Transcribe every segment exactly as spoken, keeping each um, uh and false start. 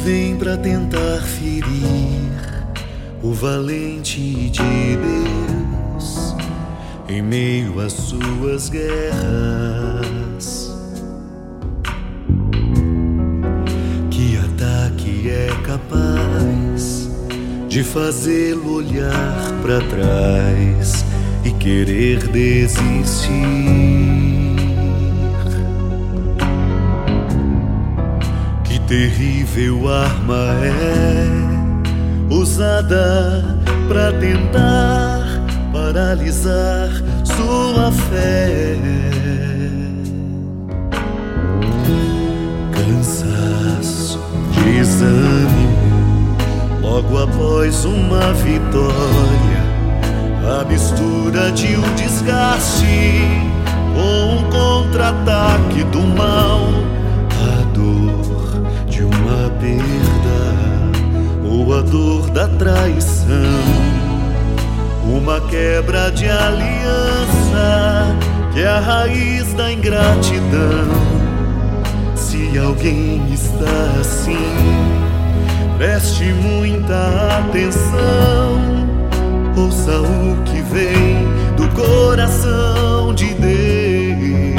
vem pra tentar ferir o valente de Deus em meio às suas guerras. Que ataque é capaz de fazê-lo olhar pra trás e querer desistir? Que terrível arma é usada pra tentar paralisar sua fé. Cansaço, desânimo, logo após uma vitória, a mistura de um desgaste com um contra-ataque do mal, a dor de uma perda ou a dor da traição, uma quebra de aliança que é a raiz da ingratidão. Se alguém está assim, preste muita atenção, ouça o que vem do coração de Deus.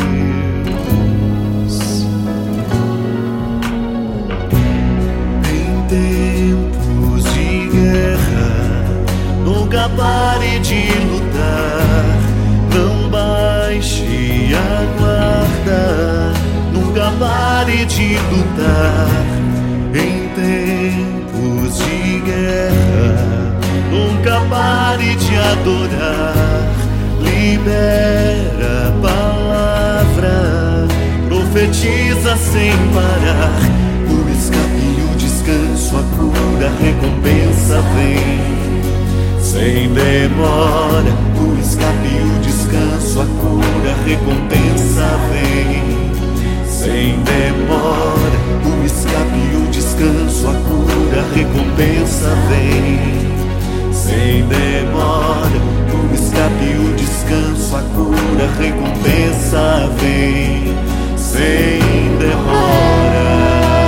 Em tempos de guerra, nunca pare de lutar, não baixe a guarda, nunca pare de lutar. Em tempos de guerra, nunca pare de adorar, libera a palavra, profetiza sem parar. O escape, o descanso, a cura, a recompensa vem sem demora. O escape, o descanso, a cura, a recompensa vem sem demora. O escape, o descanso, a cura, a recompensa vem sem demora. O escape, o descanso, a cura, a recompensa vem sem demora.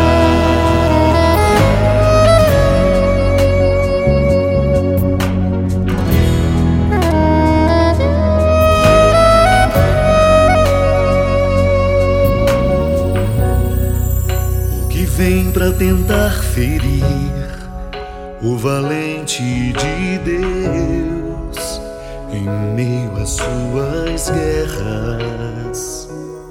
Vem pra tentar ferir o valente de Deus em meio às suas guerras.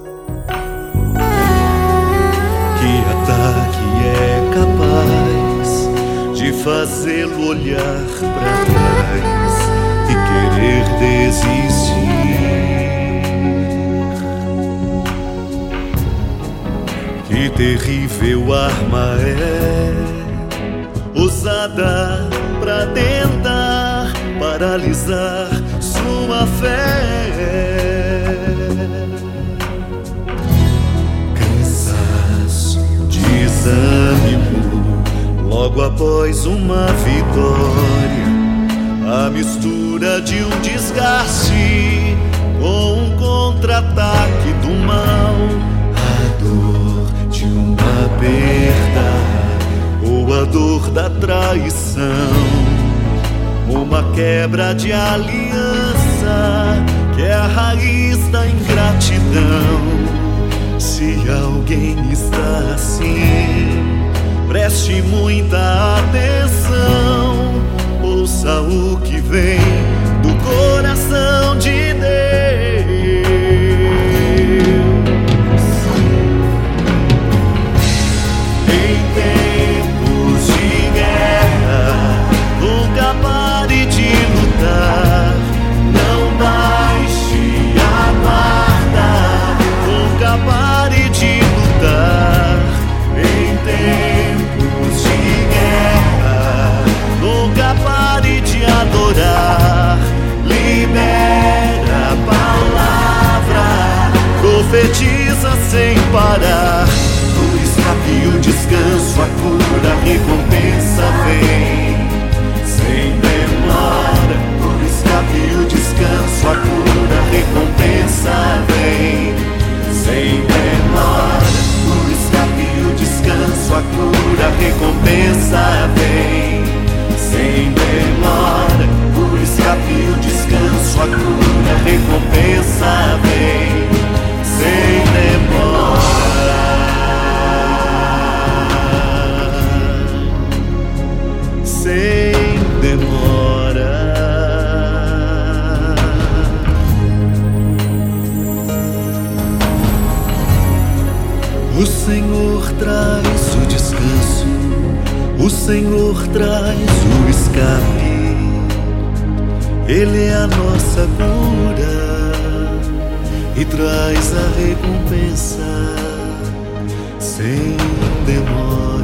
Que ataque é capaz de fazê-lo olhar pra trás e querer desistir? Que terrível arma é usada pra tentar paralisar sua fé. Cansaço, desânimo, logo após uma vitória, a mistura de um desgaste com um contra-ataque do mal, a dor de uma perda ou a dor da traição, uma quebra de aliança que é a raiz da ingratidão. Se alguém está assim, preste muita atenção, ouça o que vem do coração de Deus. Libera a palavra, profetiza sem parar. O escape, o descanso, a cura, a recompensa vem sem demora. O escape, o descanso, a cura, a recompensa vem sem demora. O escape, o descanso, a cura, a recompensa recompensa vem sem demora. O escape e o descanso, a cura, a recompensa vem sem demora. Sem demora. O Senhor traz o descanso, o Senhor traz o escape. Ele é a nossa cura e traz a recompensa sem demora.